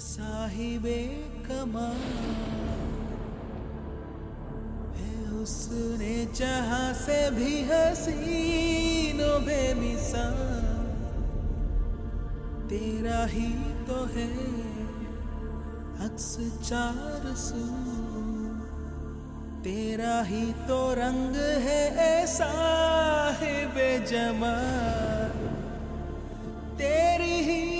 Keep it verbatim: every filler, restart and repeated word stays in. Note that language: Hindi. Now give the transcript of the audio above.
साहिबे कमाल है उसने जहां से भी हसीनों बेमिसाल तेरा ही तो है अक्स चार सू तेरा ही तो रंग है ऐसा है बेजमाल तेरी ही